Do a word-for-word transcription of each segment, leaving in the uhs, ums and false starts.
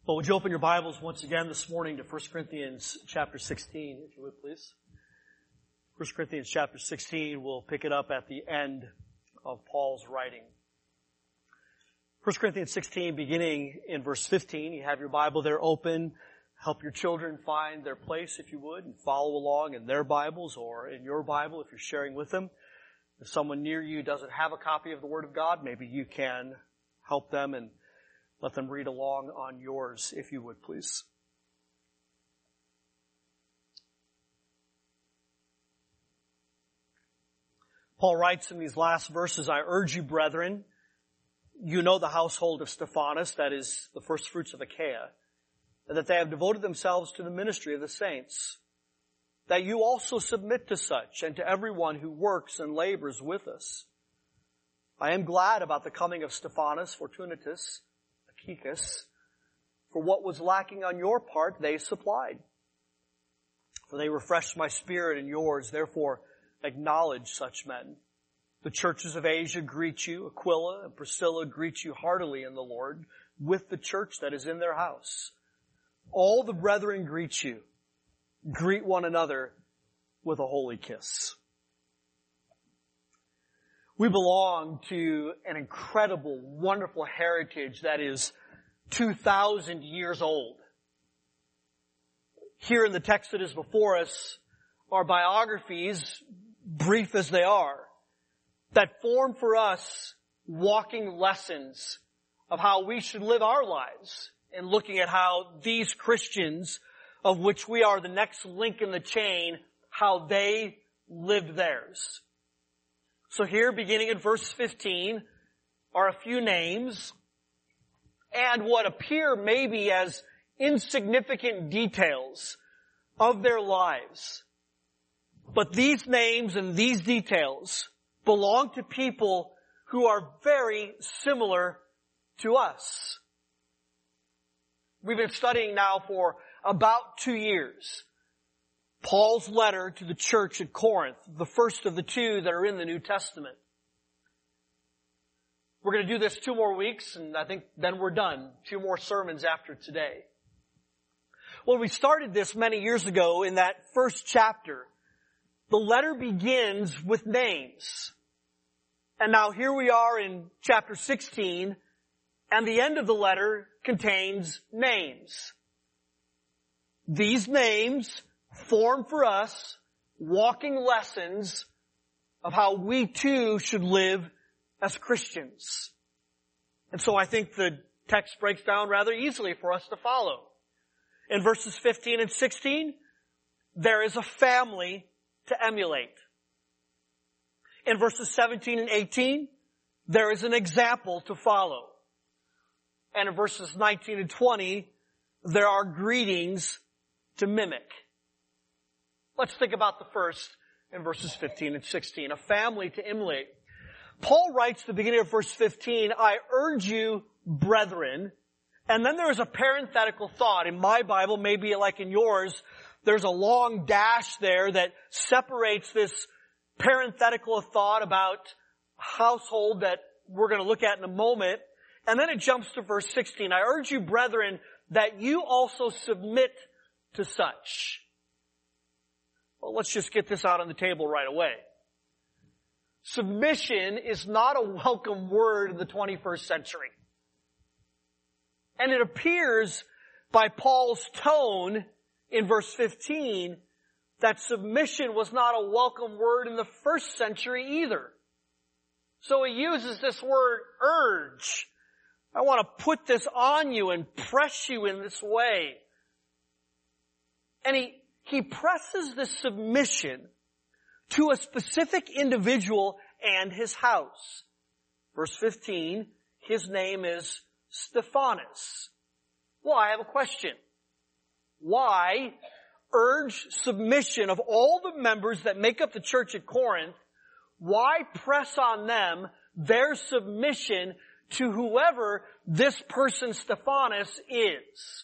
Well, would you open your Bibles once again this morning to First Corinthians chapter sixteen, if you would, please. First Corinthians chapter sixteen, we'll pick it up at the end of Paul's writing. First Corinthians sixteen, beginning in verse fifteen. You have your Bible there open. Help your children find their place, if you would, and follow along in their Bibles or in your Bible if you're sharing with them. If someone near you doesn't have a copy of the Word of God, maybe you can help them and let them read along on yours, if you would, please. Paul writes in these last verses, I urge you, brethren, you know the household of Stephanas, that is, the first fruits of Achaia, and that they have devoted themselves to the ministry of the saints, that you also submit to such, and to everyone who works and labors with us. I am glad about the coming of Stephanas, Fortunatus, Achaicus, for what was lacking on your part they supplied. For they refreshed my spirit and yours, therefore acknowledge such men. The churches of Asia greet you, Aquila and Priscilla greet you heartily in the Lord, with the church that is in their house. All the brethren greet you. Greet one another with a holy kiss. We belong to an incredible, wonderful heritage that is two thousand years old. Here in the text that is before us are biographies, brief as they are, that form for us walking lessons of how we should live our lives and looking at how these Christians, of which we are the next link in the chain, how they lived theirs. So here, beginning in verse fifteen, are a few names and what appear maybe as insignificant details of their lives. But these names and these details belong to people who are very similar to us. We've been studying now for about two years Paul's letter to the church at Corinth, the first of the two that are in the New Testament. We're going to do this two more weeks, and I think then we're done. Two more sermons after today. Well, we started this many years ago in that first chapter. The letter begins with names. And now here we are in chapter sixteen, and the end of the letter contains names. These names form for us walking lessons of how we too should live as Christians. And so I think the text breaks down rather easily for us to follow. In verses fifteen and sixteen, there is a family to emulate. In verses seventeen and eighteen, there is an example to follow. And in verses nineteen and twenty, there are greetings to mimic. Let's think about the first in verses fifteen and sixteen, a family to emulate. Paul writes at the beginning of verse fifteen, I urge you, brethren, and then there is a parenthetical thought. In my Bible, maybe like in yours, there's a long dash there that separates this parenthetical thought about household that we're going to look at in a moment. And then it jumps to verse sixteen. I urge you, brethren, that you also submit to such. Well, let's just get this out on the table right away. Submission is not a welcome word in the twenty-first century. And it appears by Paul's tone in verse fifteen that submission was not a welcome word in the first century either. So he uses this word urge. I want to put this on you and press you in this way. And he, he presses this submission to a specific individual and his house. Verse fifteen, his name is Stephanas. Well, I have a question. Why urge submission of all the members that make up the church at Corinth? Why press on them their submission to whoever this person Stephanas is?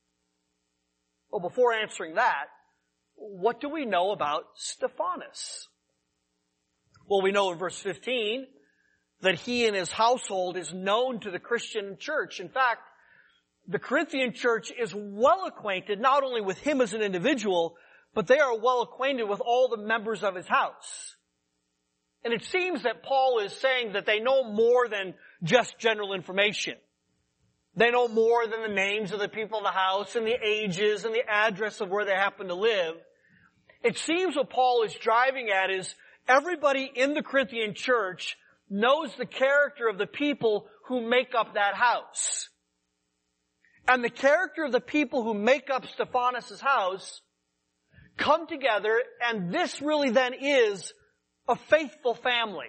Well, before answering that, what do we know about Stephanas? Well, we know in verse fifteen that he and his household is known to the Christian church. In fact, the Corinthian church is well acquainted not only with him as an individual, but they are well acquainted with all the members of his house. And it seems that Paul is saying that they know more than just general information. They know more than the names of the people of the house and the ages and the address of where they happen to live. It seems what Paul is driving at is everybody in the Corinthian church knows the character of the people who make up that house. And the character of the people who make up Stephanas' house come together, and this really then is a faithful family.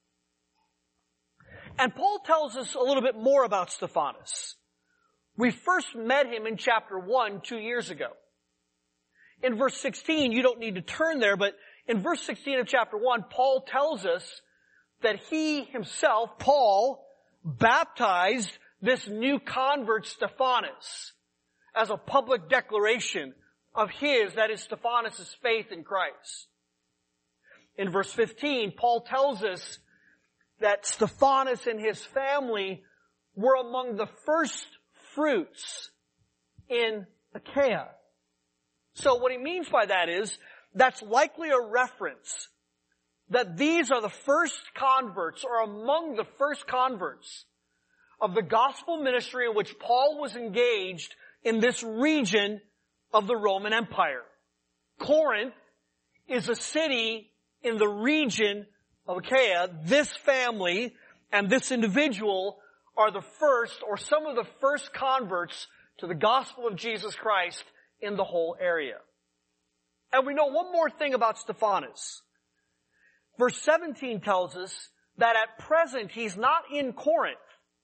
And Paul tells us a little bit more about Stephanas. We first met him in chapter one two years ago. In verse sixteen, you don't need to turn there, but in verse sixteen of chapter one, Paul tells us that he himself, Paul, baptized this new convert Stephanas as a public declaration of his, that is Stephanas' faith in Christ. In verse fifteen, Paul tells us that Stephanas and his family were among the first fruits in Achaia. So what he means by that is, that's likely a reference that these are the first converts, or among the first converts of the gospel ministry in which Paul was engaged in this region of the Roman Empire. Corinth is a city in the region of Achaia. This family and this individual are the first, or some of the first converts to the gospel of Jesus Christ in the whole area. And we know one more thing about Stephanas. Verse seventeen tells us that at present he's not in Corinth,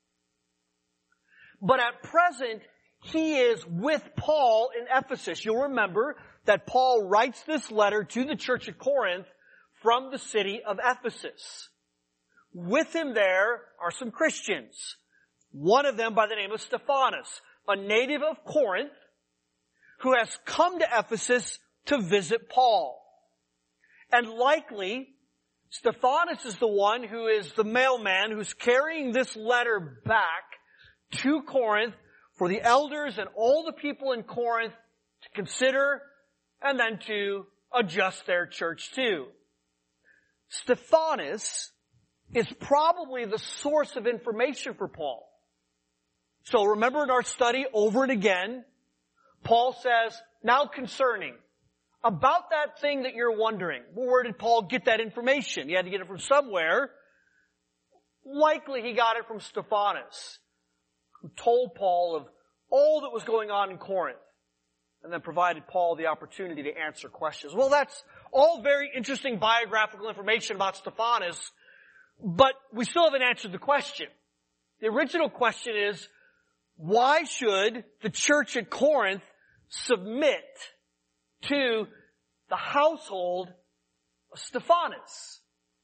but at present he is with Paul in Ephesus. You'll remember that Paul writes this letter to the church at Corinth from the city of Ephesus. With him there are some Christians. One of them by the name of Stephanas, a native of Corinth, who has come to Ephesus to visit Paul. And likely, Stephanas is the one who is the mailman who's carrying this letter back to Corinth for the elders and all the people in Corinth to consider and then to adjust their church to. Stephanas is probably the source of information for Paul. So remember in our study over and again, Paul says, now concerning, about that thing that you're wondering. Well, where did Paul get that information? He had to get it from somewhere. Likely he got it from Stephanas, who told Paul of all that was going on in Corinth, and then provided Paul the opportunity to answer questions. Well, that's all very interesting biographical information about Stephanas, but we still haven't answered the question. The original question is, why should the church at Corinth submit to the household of Stephanas?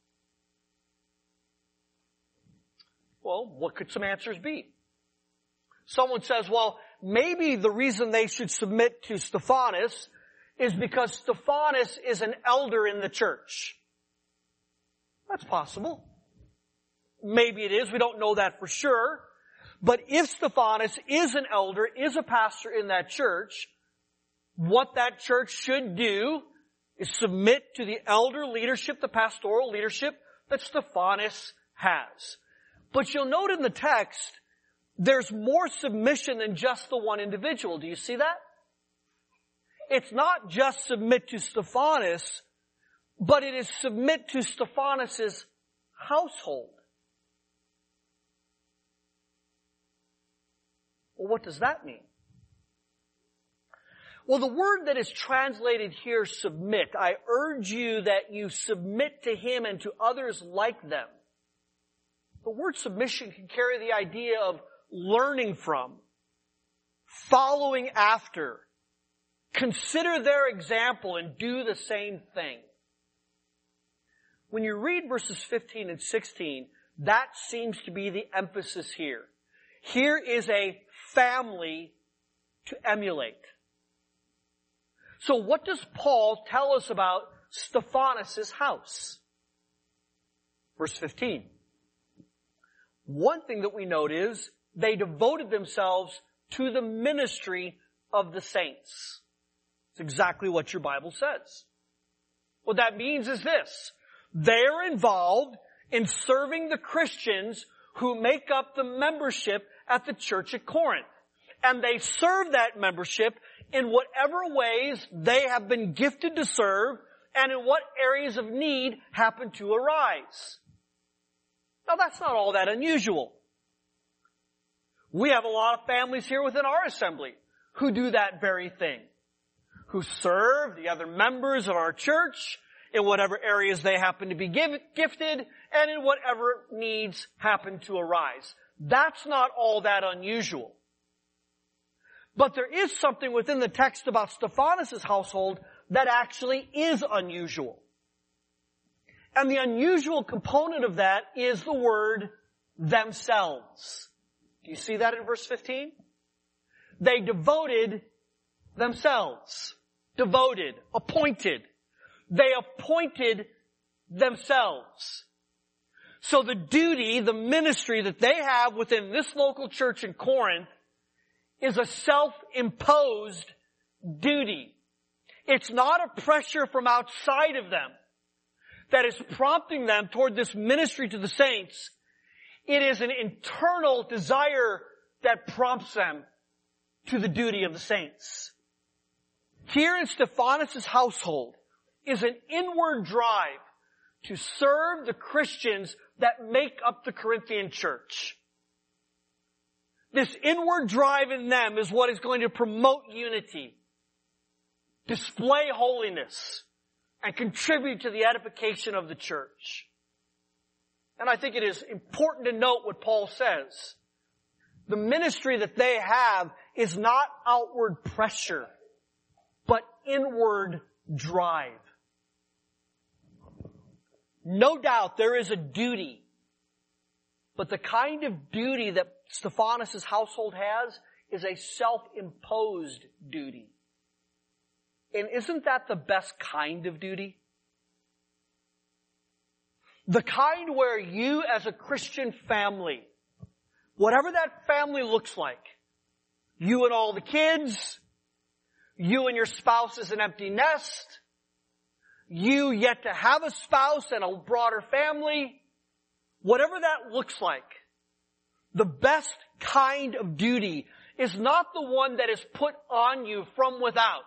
Well, what could some answers be? Someone says, well, maybe the reason they should submit to Stephanas is because Stephanas is an elder in the church. That's possible. Maybe it is. We don't know that for sure. But if Stephanas is an elder, is a pastor in that church, what that church should do is submit to the elder leadership, the pastoral leadership that Stephanas has. But you'll note in the text, there's more submission than just the one individual. Do you see that? It's not just submit to Stephanas, but it is submit to Stephanas' household. Well, what does that mean? Well, the word that is translated here, submit, I urge you that you submit to him and to others like them. The word submission can carry the idea of learning from, following after, consider their example and do the same thing. When you read verses fifteen and sixteen, that seems to be the emphasis here. Here is a family to emulate. So what does Paul tell us about Stephanas' house? Verse fifteen. One thing that we note is they devoted themselves to the ministry of the saints. It's exactly what your Bible says. What that means is this. They're involved in serving the Christians who make up the membership at the church at Corinth. And they serve that membership in whatever ways they have been gifted to serve and in what areas of need happen to arise. Now that's not all that unusual. We have a lot of families here within our assembly who do that very thing, who serve the other members of our church in whatever areas they happen to be give, gifted and in whatever needs happen to arise. That's not all that unusual. But there is something within the text about Stephanas' household that actually is unusual. And the unusual component of that is the word themselves. Do you see that in verse fifteen? They devoted themselves. Devoted. Appointed. They appointed themselves. So the duty, the ministry that they have within this local church in Corinth is a self-imposed duty. It's not a pressure from outside of them that is prompting them toward this ministry to the saints. It is an internal desire that prompts them to the duty of the saints. Here in Stephanas' household is an inward drive to serve the Christians that make up the Corinthian church. This inward drive in them is what is going to promote unity, display holiness, and contribute to the edification of the church. And I think it is important to note what Paul says. The ministry that they have is not outward pressure, but inward drive. No doubt there is a duty, but the kind of duty that Stephanas' household has is a self-imposed duty. And isn't that the best kind of duty? The kind where you as a Christian family, whatever that family looks like, you and all the kids, you and your spouse as an empty nest, you yet to have a spouse and a broader family, whatever that looks like, the best kind of duty is not the one that is put on you from without,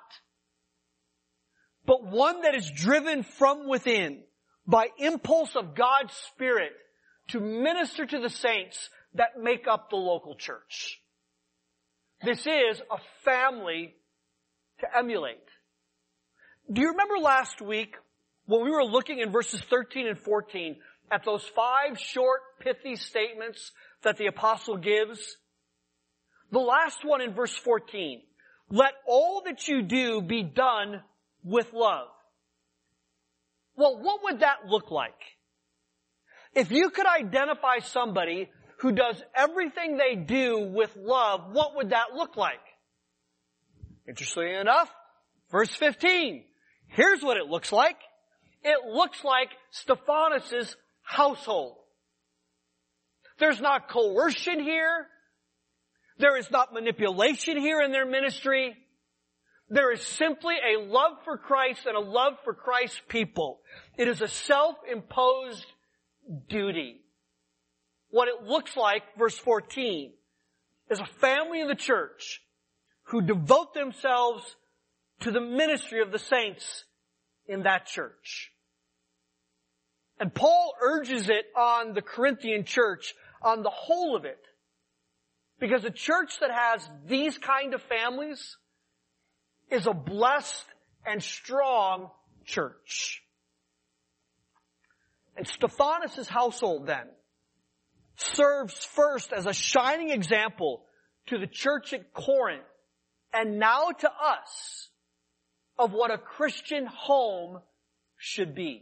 but one that is driven from within by impulse of God's Spirit to minister to the saints that make up the local church. This is a family to emulate. Do you remember last week when we were looking in verses thirteen and fourteen at those five short, pithy statements that the apostle gives? The last one in verse fourteen, let all that you do be done with love. Well, what would that look like? If you could identify somebody who does everything they do with love, what would that look like? Interestingly enough, verse fifteen. Here's what it looks like. It looks like Stephanas' household. There's not coercion here. There is not manipulation here in their ministry. There is simply a love for Christ and a love for Christ's people. It is a self-imposed duty. What it looks like, verse fourteen, is a family in the church who devote themselves to the ministry of the saints in that church. And Paul urges it on the Corinthian church, on the whole of it, because a church that has these kind of families is a blessed and strong church. And Stephanas' household then serves first as a shining example to the church at Corinth and now to us of what a Christian home should be.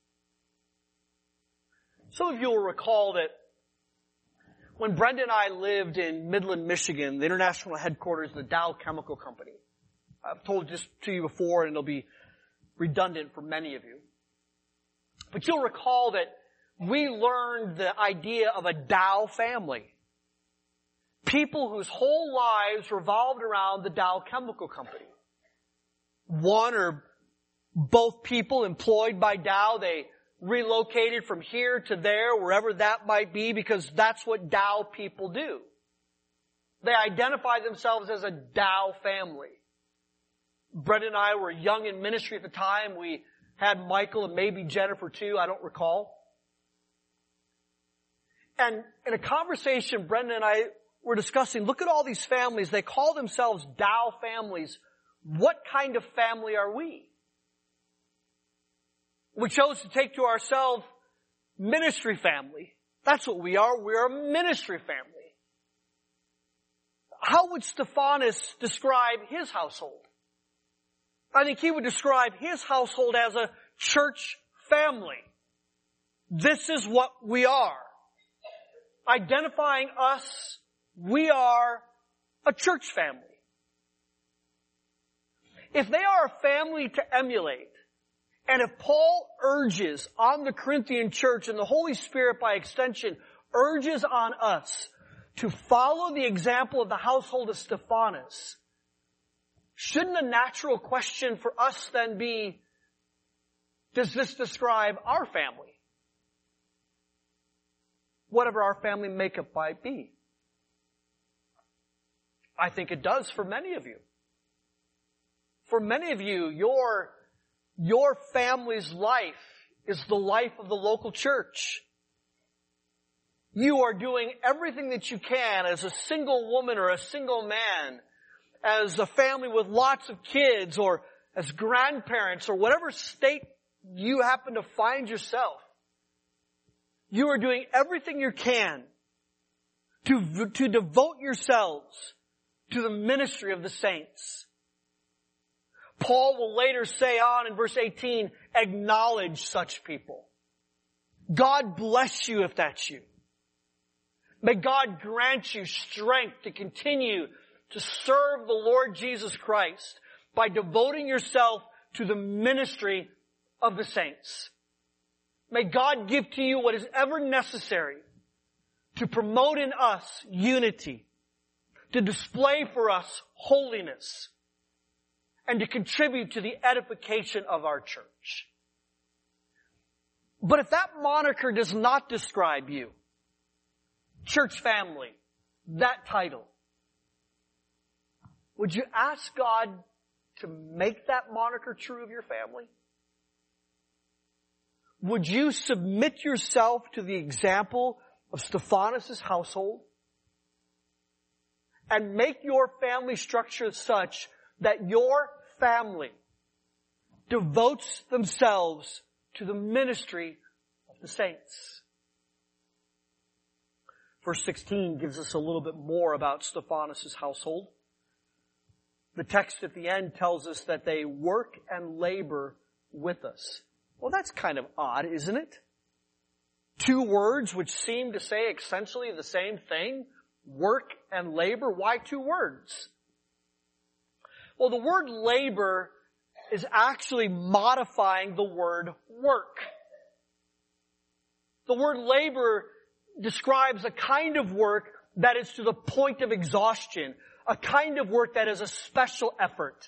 Some of you will recall that when Brenda and I lived in Midland, Michigan, the international headquarters of the Dow Chemical Company, I've told this to you before and it'll be redundant for many of you. But you'll recall that we learned the idea of a Dow family. People whose whole lives revolved around the Dow Chemical Company. One or both people employed by Dow, they relocated from here to there, wherever that might be, because that's what Dow people do. They identify themselves as a Dow family. Brenda and I were young in ministry at the time. We had Michael and maybe Jennifer too, I don't recall. And in a conversation, Brenda and I were discussing, look at all these families. They call themselves Dow families. What kind of family are we? We chose to take to ourselves ministry family. That's what we are. We're a ministry family. How would Stephanus describe his household? I think he would describe his household as a church family. This is what we are. Identifying us, we are a church family. If they are a family to emulate, and if Paul urges on the Corinthian church, and the Holy Spirit by extension urges on us to follow the example of the household of Stephanus, shouldn't a natural question for us then be, does this describe our family? Whatever our family makeup might be. I think it does for many of you. For many of you, your, your family's life is the life of the local church. You are doing everything that you can as a single woman or a single man, as a family with lots of kids, or as grandparents, or whatever state you happen to find yourself. You are doing everything you can to, to devote yourselves to the ministry of the saints. Paul will later say on in verse eighteen, acknowledge such people. God bless you if that's you. May God grant you strength to continue to serve the Lord Jesus Christ by devoting yourself to the ministry of the saints. May God give to you what is ever necessary to promote in us unity, to display for us holiness, and to contribute to the edification of our church. But if that moniker does not describe you, church family, that title, would you ask God to make that moniker true of your family? Would you submit yourself to the example of Stephanus' household and make your family structure such that your family devotes themselves to the ministry of the saints? Verse sixteen gives us a little bit more about Stephanus' household. The text at the end tells us that they work and labor with us. Well, that's kind of odd, isn't it? Two words which seem to say essentially the same thing, work and labor. Why two words? Well, the word labor is actually modifying the word work. The word labor describes a kind of work that is to the point of exhaustion, a kind of work that is a special effort.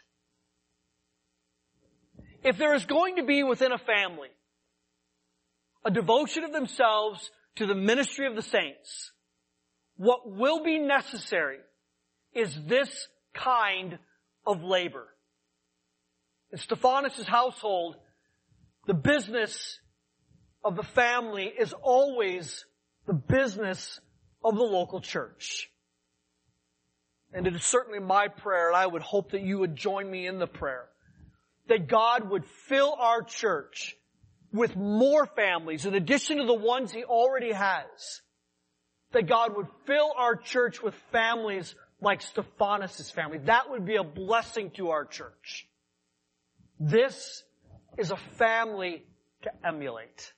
If there is going to be within a family a devotion of themselves to the ministry of the saints, what will be necessary is this kind of labor. In Stephanus' household, the business of the family is always the business of the local church. And it is certainly my prayer, and I would hope that you would join me in the prayer, that God would fill our church with more families in addition to the ones He already has. That God would fill our church with families like Stephanus' family. That would be a blessing to our church. This is a family to emulate.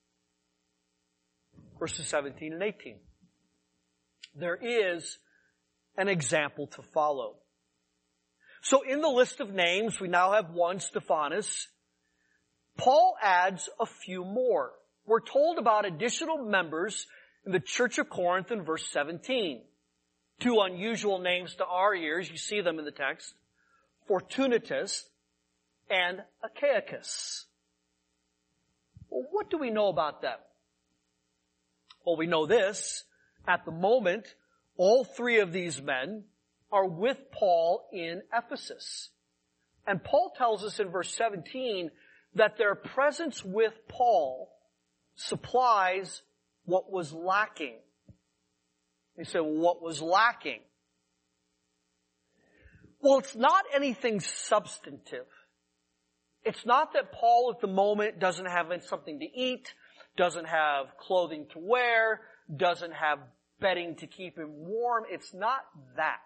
Verses seventeen and eighteen. There is an example to follow. So in the list of names, we now have one, Stephanus. Paul adds a few more. We're told about additional members in the church of Corinth in verse seventeen. Two unusual names to our ears. You see them in the text. Fortunatus and Achaicus. Well, what do we know about them? Well, we know this. At the moment, all three of these men are with Paul in Ephesus. And Paul tells us in verse seventeen that their presence with Paul supplies what was lacking. You say, well, what was lacking? Well, it's not anything substantive. It's not that Paul at the moment doesn't have something to eat, doesn't have clothing to wear, doesn't have bedding to keep him warm. It's not that.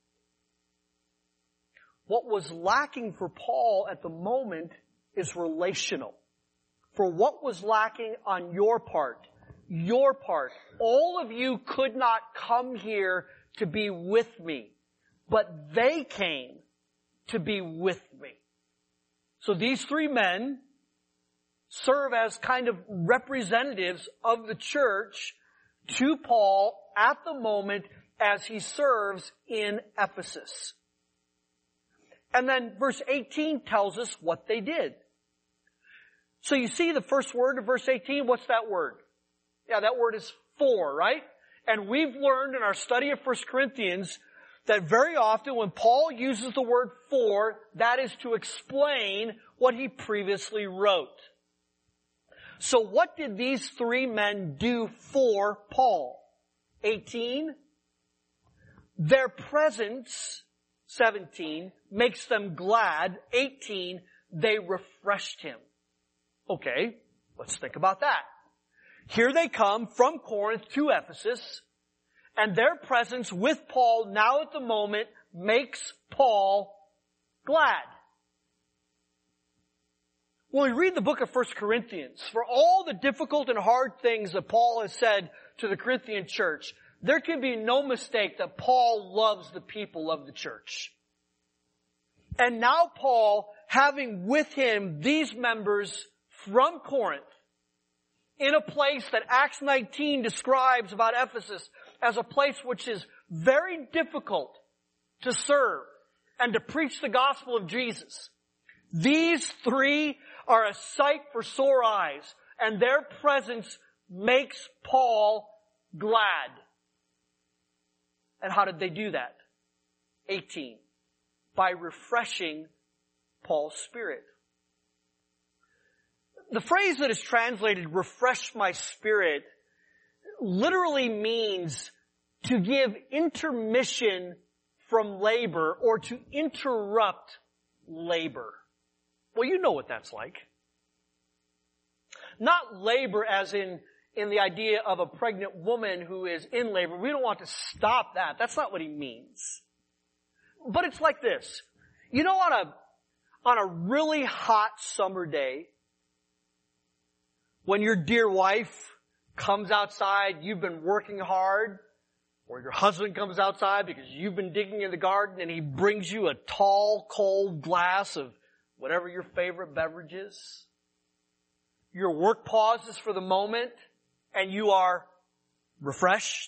What was lacking for Paul at the moment is relational. For what was lacking on your part, your part, all of you could not come here to be with me, but they came to be with me. So these three men serve as kind of representatives of the church to Paul at the moment as he serves in Ephesus. And then verse eighteen tells us what they did. So you see the first word of verse eighteen, what's that word? Yeah, that word is for, right? And we've learned in our study of First Corinthians that very often when Paul uses the word for, that is to explain what he previously wrote. So what did these three men do for Paul? eighteen, their presence, seventeen, makes them glad. eighteen, they refreshed him. Okay, let's think about that. Here they come from Corinth to Ephesus, and their presence with Paul now at the moment makes Paul glad. When we read the book of First Corinthians, for all the difficult and hard things that Paul has said to the Corinthian church, there can be no mistake that Paul loves the people of the church. And now Paul, having with him these members from Corinth, in a place that Acts nineteen describes about Ephesus as a place which is very difficult to serve and to preach the gospel of Jesus. These three are a sight for sore eyes, and their presence makes Paul glad. And how did they do that? eighteen. By refreshing Paul's spirit. The phrase that is translated, refresh my spirit, literally means to give intermission from labor or to interrupt labor. Well, you know what that's like. Not labor as in, in the idea of a pregnant woman who is in labor. We don't want to stop that. That's not what he means. But it's like this. You know, on a, on a really hot summer day, when your dear wife comes outside, you've been working hard, or your husband comes outside because you've been digging in the garden and he brings you a tall, cold glass of whatever your favorite beverage is. Your work pauses for the moment and you are refreshed.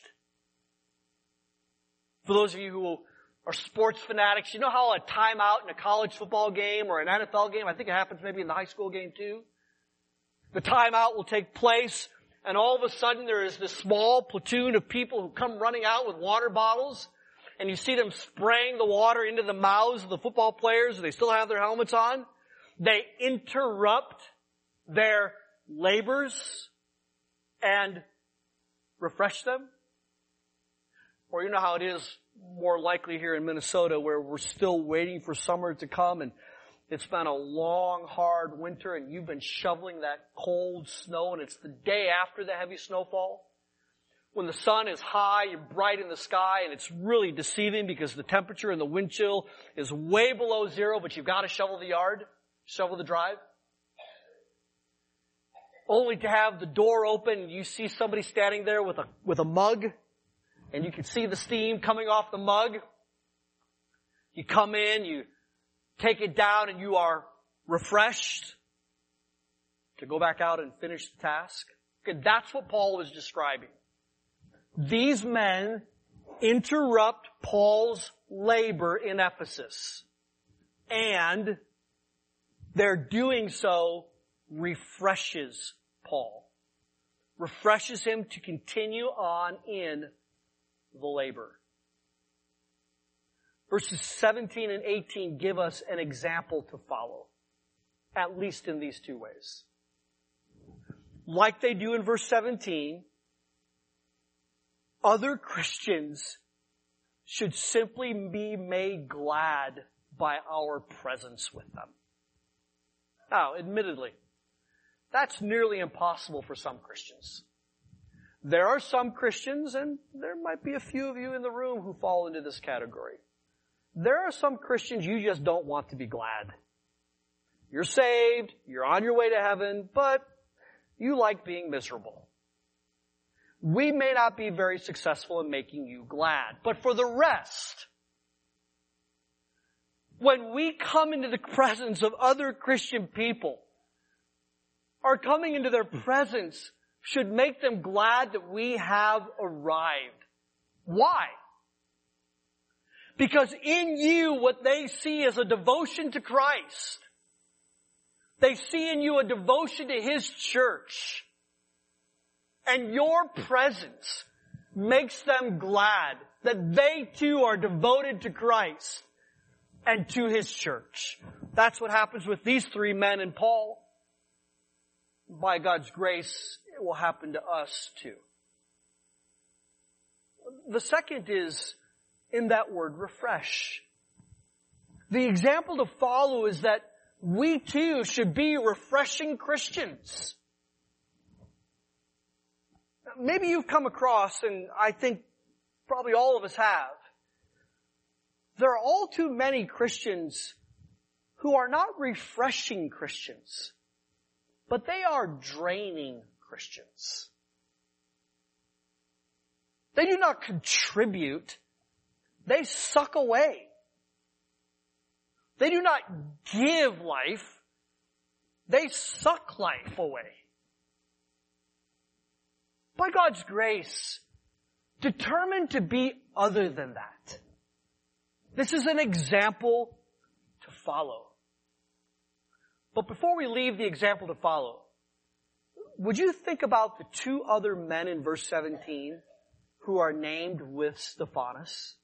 For those of you who are sports fanatics, you know how a timeout in a college football game or an N F L game, I think it happens maybe in the high school game too. The timeout will take place, and all of a sudden there is this small platoon of people who come running out with water bottles, and you see them spraying the water into the mouths of the football players, and they still have their helmets on. They interrupt their labors and refresh them. Or you know how it is more likely here in Minnesota, where we're still waiting for summer to come, and it's been a long, hard winter, and you've been shoveling that cold snow, and it's the day after the heavy snowfall. When the sun is high and bright in the sky, and it's really deceiving because the temperature and the wind chill is way below zero, but you've got to shovel the yard, shovel the drive. Only to have the door open, and you see somebody standing there with a, with a mug, and you can see the steam coming off the mug. You come in, you take it down, and you are refreshed to go back out and finish the task. Okay, that's what Paul was describing. These men interrupt Paul's labor in Ephesus. And their doing so refreshes Paul. Refreshes him to continue on in the labor. Verses seventeen and eighteen give us an example to follow, at least in these two ways. Like they do in verse seventeen, other Christians should simply be made glad by our presence with them. Now, admittedly, that's nearly impossible for some Christians. There are some Christians, and there might be a few of you in the room who fall into this category. There are some Christians you just don't want to be glad. You're saved, you're on your way to heaven, but you like being miserable. We may not be very successful in making you glad, but for the rest, when we come into the presence of other Christian people, our coming into their presence should make them glad that we have arrived. Why? Because in you, what they see is a devotion to Christ. They see in you a devotion to His church. And your presence makes them glad that they too are devoted to Christ and to His church. That's what happens with these three men and Paul. By God's grace, it will happen to us too. The second is in that word, refresh. The example to follow is that we too should be refreshing Christians. Maybe you've come across, and I think probably all of us have, there are all too many Christians who are not refreshing Christians, but they are draining Christians. They do not contribute. They suck away. They do not give life. They suck life away. By God's grace, determined to be other than that. This is an example to follow. But before we leave the example to follow, would you think about the two other men in verse seventeen who are named with Stephanas?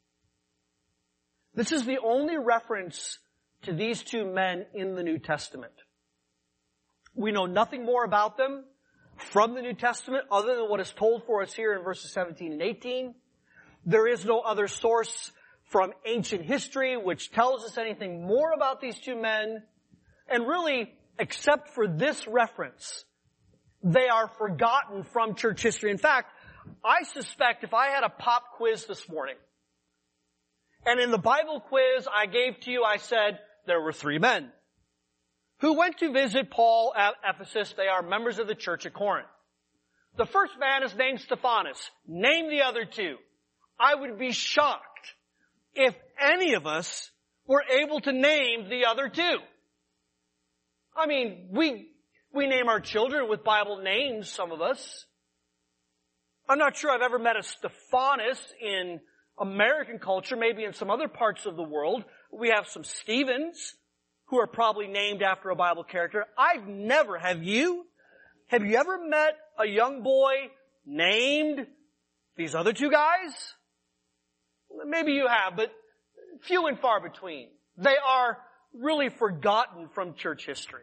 This is the only reference to these two men in the New Testament. We know nothing more about them from the New Testament other than what is told for us here in verses seventeen and eighteen. There is no other source from ancient history which tells us anything more about these two men. And really, except for this reference, they are forgotten from church history. In fact, I suspect if I had a pop quiz this morning, and in the Bible quiz I gave to you, I said there were three men who went to visit Paul at Ephesus. They are members of the church at Corinth. The first man is named Stephanas. Name the other two. I would be shocked if any of us were able to name the other two. I mean, we, we name our children with Bible names, some of us. I'm not sure I've ever met a Stephanas in American culture, maybe in some other parts of the world. We have some Stephens who are probably named after a Bible character. I've never, have you? Have you ever met a young boy named these other two guys? Maybe you have, but few and far between. They are really forgotten from church history.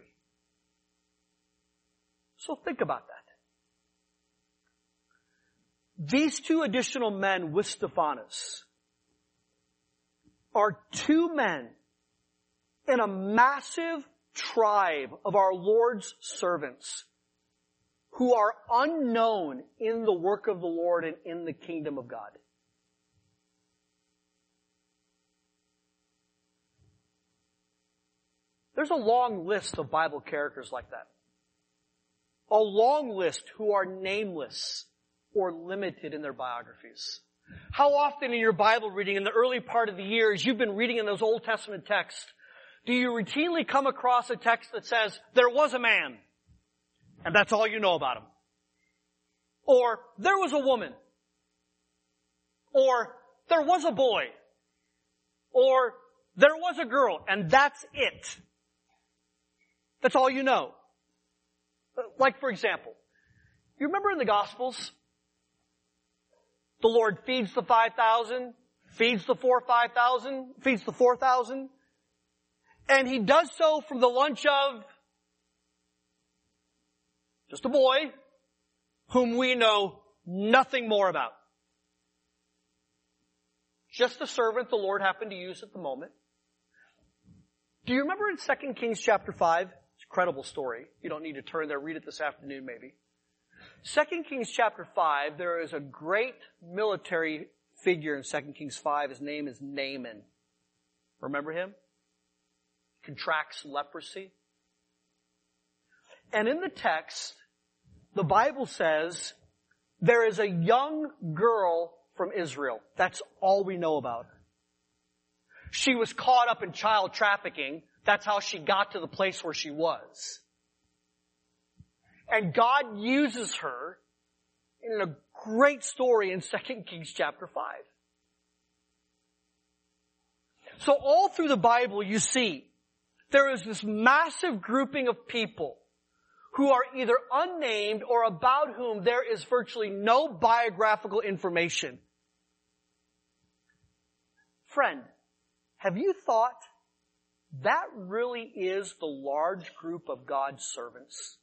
So think about that. These two additional men with Stephanas are two men in a massive tribe of our Lord's servants who are unknown in the work of the Lord and in the kingdom of God. There's a long list of Bible characters like that. A long list who are nameless or limited in their biographies. How often in your Bible reading in the early part of the year, as you've been reading in those Old Testament texts, do you routinely come across a text that says, there was a man, and that's all you know about him? Or, there was a woman. Or there was a boy. Or there was a girl, and that's it. That's all you know. Like, for example, you remember in the Gospels, the Lord feeds the five thousand, feeds the four, five thousand, feeds the four thousand, and He does so from the lunch of just a boy whom we know nothing more about. Just the servant the Lord happened to use at the moment. Do you remember in Second Kings chapter five? It's an incredible story. You don't need to turn there. Read it this afternoon maybe. Second Kings chapter five, there is a great military figure in Second Kings five. His name is Naaman. Remember him? Contracts leprosy. And in the text, the Bible says there is a young girl from Israel. That's all we know about her. She was caught up in child trafficking. That's how she got to the place where she was. And God uses her in a great story in Second Kings chapter five. So all through the Bible you see there is this massive grouping of people who are either unnamed or about whom there is virtually no biographical information. Friend, have you thought that really is the large group of God's servants?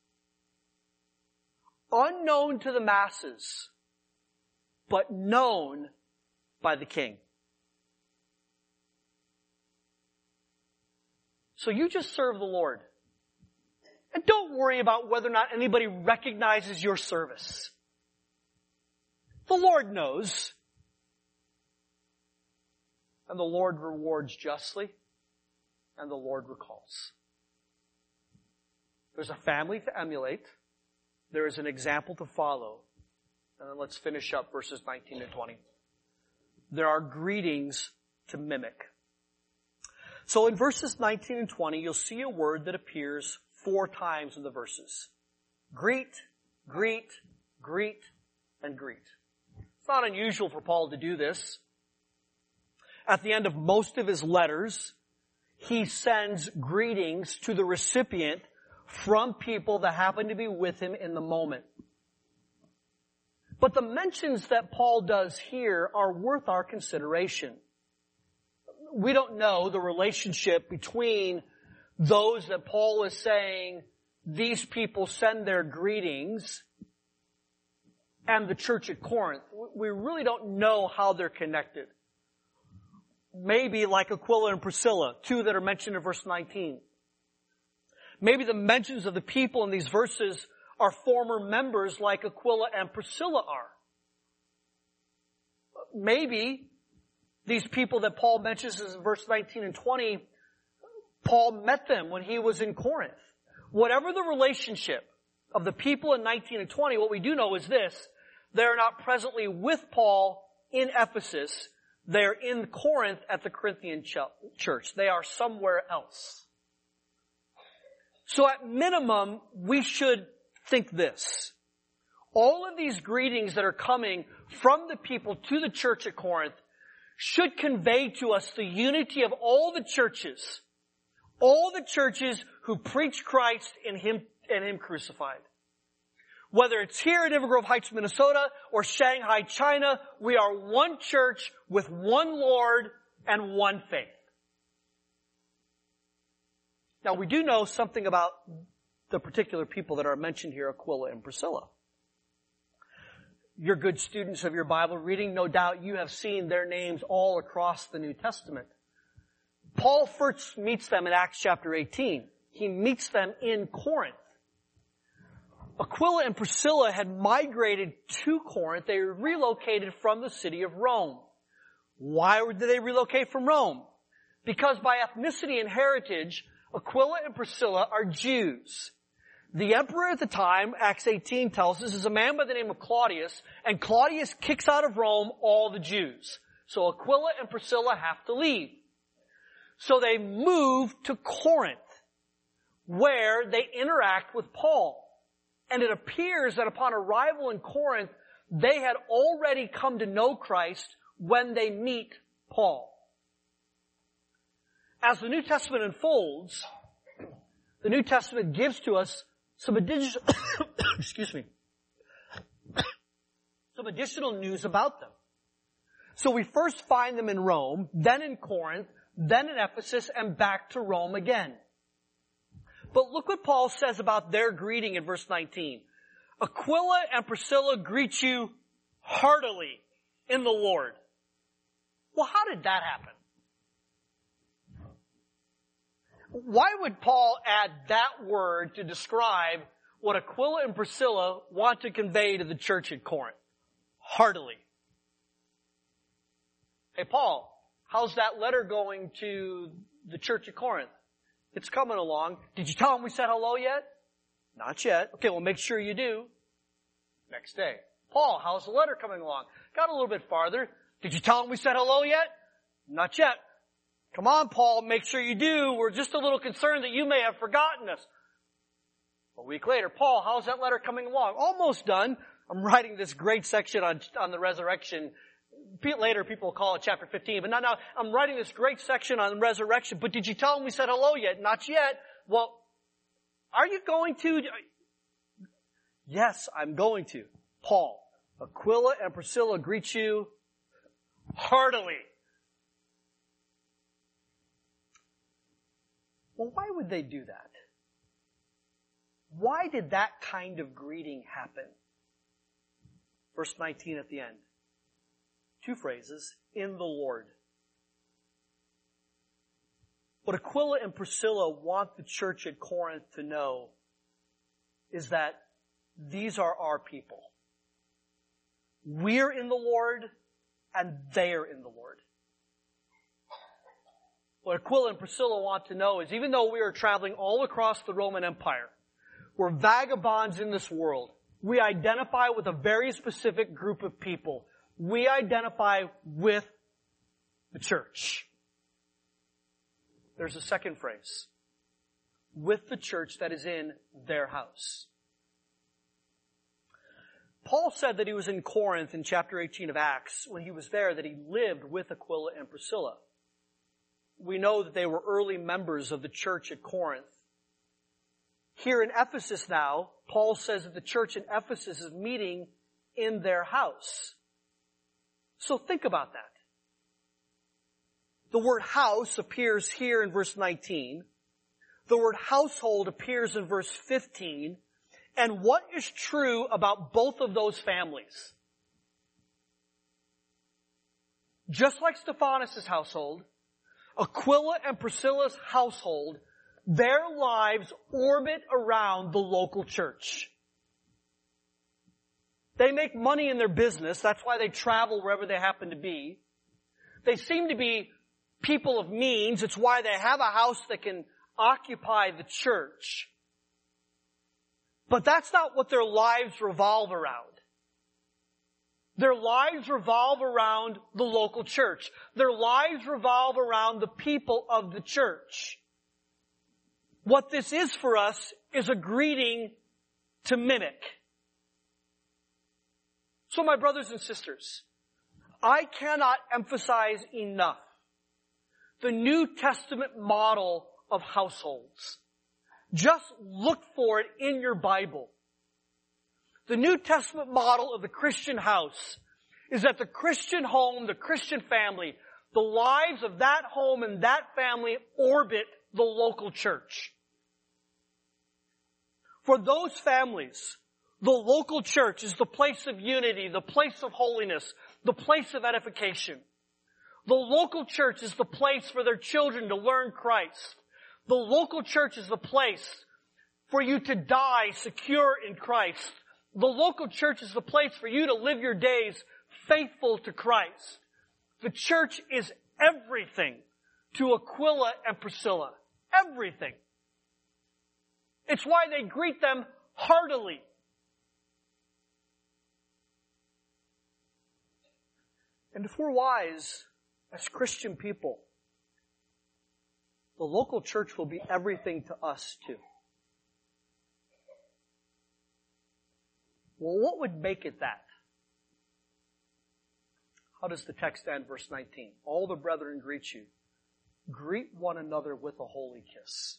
Unknown to the masses, but known by the King. So you just serve the Lord. And don't worry about whether or not anybody recognizes your service. The Lord knows. And the Lord rewards justly. And the Lord recalls. There's a family to emulate. There is an example to follow. And then let's finish up verses nineteen and twenty. There are greetings to mimic. So in verses nineteen and twenty, you'll see a word that appears four times in the verses. Greet, greet, greet, and greet. It's not unusual for Paul to do this. At the end of most of his letters, he sends greetings to the recipient from people that happen to be with him in the moment. But the mentions that Paul does here are worth our consideration. We don't know the relationship between those that Paul is saying, these people send their greetings, and the church at Corinth. We really don't know how they're connected. Maybe like Aquila and Priscilla, two that are mentioned in verse nineteen. Maybe the mentions of the people in these verses are former members like Aquila and Priscilla are. Maybe these people that Paul mentions in verse nineteen and twenty, Paul met them when he was in Corinth. Whatever the relationship of the people in nineteen and twenty, what we do know is this: they're not presently with Paul in Ephesus. They're in Corinth at the Corinthian church. They are somewhere else. So at minimum, we should think this. All of these greetings that are coming from the people to the church at Corinth should convey to us the unity of all the churches. All the churches who preach Christ in Him and Him crucified. Whether it's here at Inver Grove Heights, Minnesota, or Shanghai, China, we are one church with one Lord and one faith. Now, we do know something about the particular people that are mentioned here, Aquila and Priscilla. You're good students of your Bible reading. No doubt you have seen their names all across the New Testament. Paul first meets them in Acts chapter eighteen. He meets them in Corinth. Aquila and Priscilla had migrated to Corinth. They relocated from the city of Rome. Why did they relocate from Rome? Because by ethnicity and heritage, Aquila and Priscilla are Jews. The emperor at the time, Acts eighteen tells us, is a man by the name of Claudius, and Claudius kicks out of Rome all the Jews. So Aquila and Priscilla have to leave. So they move to Corinth, where they interact with Paul. And it appears that upon arrival in Corinth, They had already come to know Christ when they meet Paul. As the New Testament unfolds, the New Testament gives to us some additional, excuse me, some additional news about them. So we first find them in Rome, then in Corinth, then in Ephesus, and back to Rome again. But look what Paul says about their greeting in verse nineteen. Aquila and Priscilla greet you heartily in the Lord. Well, how did that happen? Why would Paul add that word to describe what Aquila and Priscilla want to convey to the church at Corinth? Heartily. Hey, Paul, how's that letter going to the church at Corinth? It's coming along. Did you tell them we said hello yet? Not yet. Okay, well, make sure you do. Next day. Paul, how's the letter coming along? Got a little bit farther. Did you tell them we said hello yet? Not yet. Come on, Paul, make sure you do. We're just a little concerned that you may have forgotten us. A week later, Paul, how's that letter coming along? Almost done. I'm writing this great section on, on the resurrection. Later, people call it chapter fifteen. But now, now, I'm writing this great section on resurrection. But did you tell them we said hello yet? Not yet. Well, are you going to? Yes, I'm going to. Paul, Aquila and Priscilla greet you heartily. Well, why would they do that? Why did that kind of greeting happen? Verse nineteen at the end. Two phrases, in the Lord. What Aquila and Priscilla want the church at Corinth to know is that these are our people. We're in the Lord, and they're in the Lord. What Aquila and Priscilla want to know is even though we are traveling all across the Roman Empire, we're vagabonds in this world, we identify with a very specific group of people. We identify with the church. There's a second phrase. With the church that is in their house. Paul said that he was in Corinth in chapter eighteen of Acts. When he was there, that he lived with Aquila and Priscilla. We know that they were early members of the church at Corinth. Here in Ephesus now, Paul says that the church in Ephesus is meeting in their house. So think about that. The word house appears here in verse nineteen. The word household appears in verse fifteen. And what is true about both of those families? Just like Stephanas' household, Aquila and Priscilla's household, their lives orbit around the local church. They make money in their business. That's why they travel wherever they happen to be. They seem to be people of means. It's why they have a house that can occupy the church. But that's not what their lives revolve around. Their lives revolve around the local church. Their lives revolve around the people of the church. What this is for us is a greeting to mimic. So my brothers and sisters, I cannot emphasize enough the New Testament model of households. Just look for it in your Bible. The New Testament model of the Christian house is that the Christian home, the Christian family, the lives of that home and that family orbit the local church. For those families, the local church is the place of unity, the place of holiness, the place of edification. The local church is the place for their children to learn Christ. The local church is the place for you to die secure in Christ. The local church is the place for you to live your days faithful to Christ. The church is everything to Aquila and Priscilla. Everything. It's why they greet them heartily. And if we're wise as Christian people, the local church will be everything to us too. Well, what would make it that? How does the text end? Verse nineteen. All the brethren greet you. Greet one another with a holy kiss.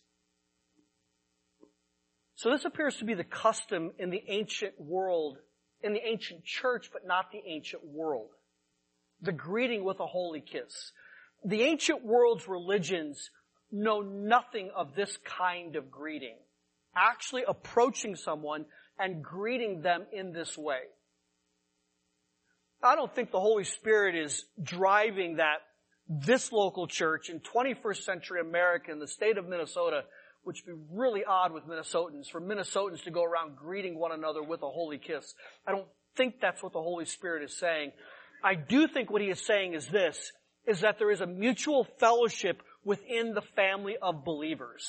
So this appears to be the custom in the ancient world, in the ancient church, but not the ancient world. The greeting with a holy kiss. The ancient world's religions know nothing of this kind of greeting. Actually approaching someone and greeting them in this way. I don't think the Holy Spirit is driving that this local church in twenty-first century America in the state of Minnesota, which would be really odd with Minnesotans, for Minnesotans to go around greeting one another with a holy kiss. I don't think that's what the Holy Spirit is saying. I do think what he is saying is this, is that there is a mutual fellowship within the family of believers.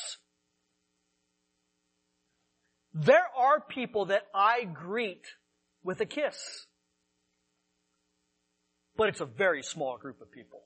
There are people that I greet with a kiss. But it's a very small group of people.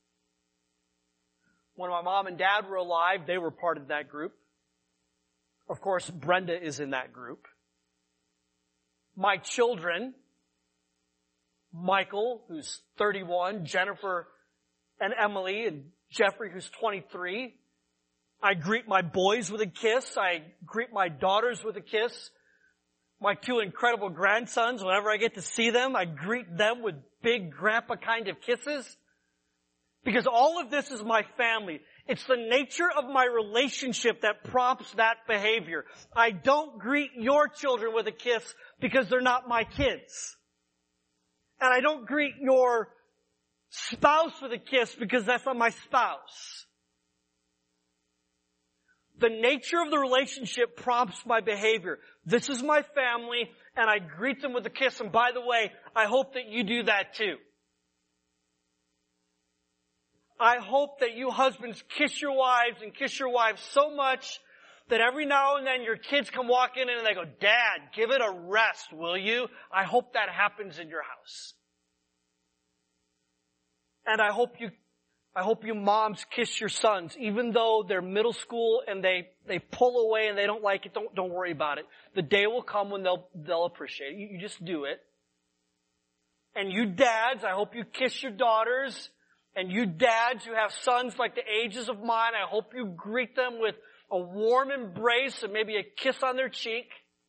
When my mom and dad were alive, they were part of that group. Of course, Brenda is in that group. My children, Michael, who's thirty-one, Jennifer and Emily, and Jeffrey, who's twenty-three. I greet my boys with a kiss. I greet my daughters with a kiss. My two incredible grandsons, whenever I get to see them, I greet them with big grandpa kind of kisses. Because all of this is my family. It's the nature of my relationship that prompts that behavior. I don't greet your children with a kiss because they're not my kids. And I don't greet your spouse with a kiss because that's not my spouse. The nature of the relationship prompts my behavior. This is my family, and I greet them with a kiss. And by the way, I hope that you do that too. I hope that you husbands kiss your wives and kiss your wives so much that every now and then your kids come walking in and they go, Dad, give it a rest, will you? I hope that happens in your house. And I hope you I hope you moms kiss your sons, even though they're middle school and they, they pull away and they don't like it. Don't, don't worry about it. The day will come when they'll, they'll appreciate it. You, you just do it. And you dads, I hope you kiss your daughters. And you dads who have sons like the ages of mine, I hope you greet them with a warm embrace and maybe a kiss on their cheek.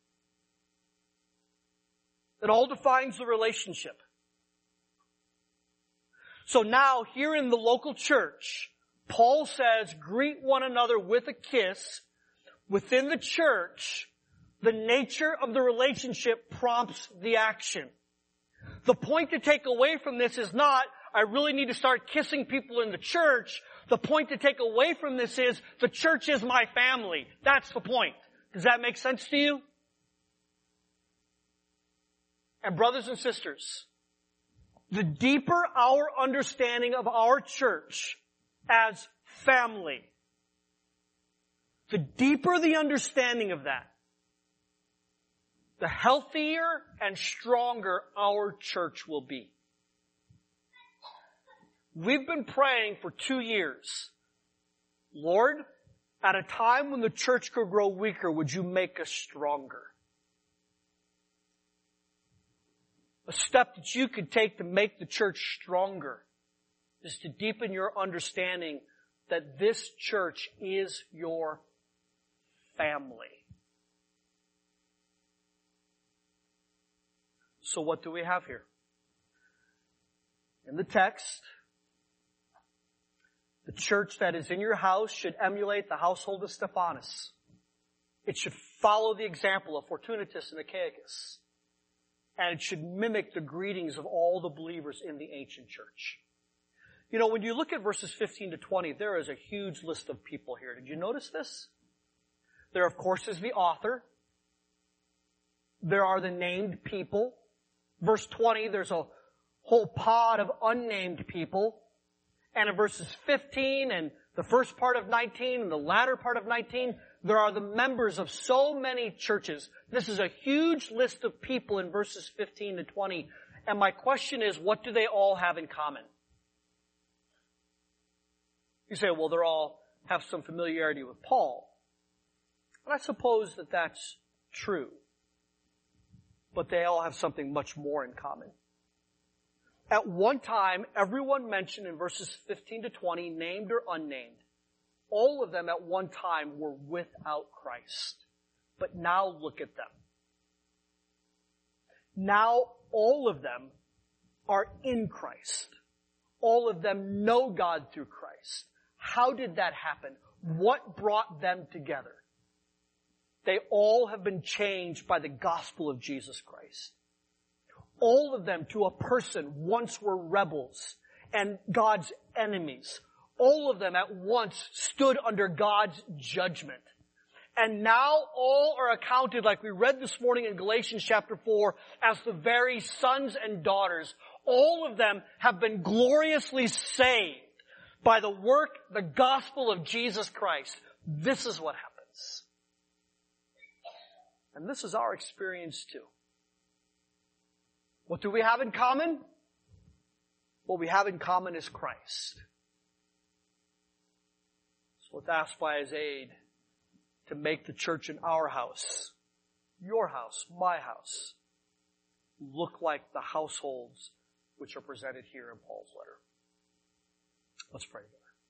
It all defines the relationship. So now, here in the local church, Paul says, greet one another with a kiss. Within the church, the nature of the relationship prompts the action. The point to take away from this is not, I really need to start kissing people in the church. The point to take away from this is, the church is my family. That's the point. Does that make sense to you? And brothers and sisters, the deeper our understanding of our church as family, the deeper the understanding of that, the healthier and stronger our church will be. We've been praying for two years. Lord, at a time when the church could grow weaker, would you make us stronger? A step that you could take to make the church stronger is to deepen your understanding that this church is your family. So what do we have here? In the text, the church that is in your house should emulate the household of Stephanas. It should follow the example of Fortunatus and Achaicus. And it should mimic the greetings of all the believers in the ancient church. You know, when you look at verses fifteen to twenty, there is a huge list of people here. Did you notice this? There, of course, is the author. There are the named people. Verse twenty, there's a whole pod of unnamed people. And in verses fifteen and the first part of nineteen and the latter part of nineteen, there are the members of so many churches. This is a huge list of people in verses fifteen to twenty. And my question is, what do they all have in common? You say, well, they all have some familiarity with Paul. And I suppose that that's true. But they all have something much more in common. At one time, everyone mentioned in verses fifteen to twenty, named or unnamed, all of them at one time were without Christ. But now look at them. Now all of them are in Christ. All of them know God through Christ. How did that happen? What brought them together? They all have been changed by the gospel of Jesus Christ. All of them, to a person, once were rebels and God's enemies. All of them at once stood under God's judgment. And now all are accounted, like we read this morning in Galatians chapter four, as the very sons and daughters. All of them have been gloriously saved by the work, the gospel of Jesus Christ. This is what happens. And this is our experience too. What do we have in common? What we have in common is Christ. So let's ask by His aid to make the church in our house, your house, my house, look like the households which are presented here in Paul's letter. Let's pray together.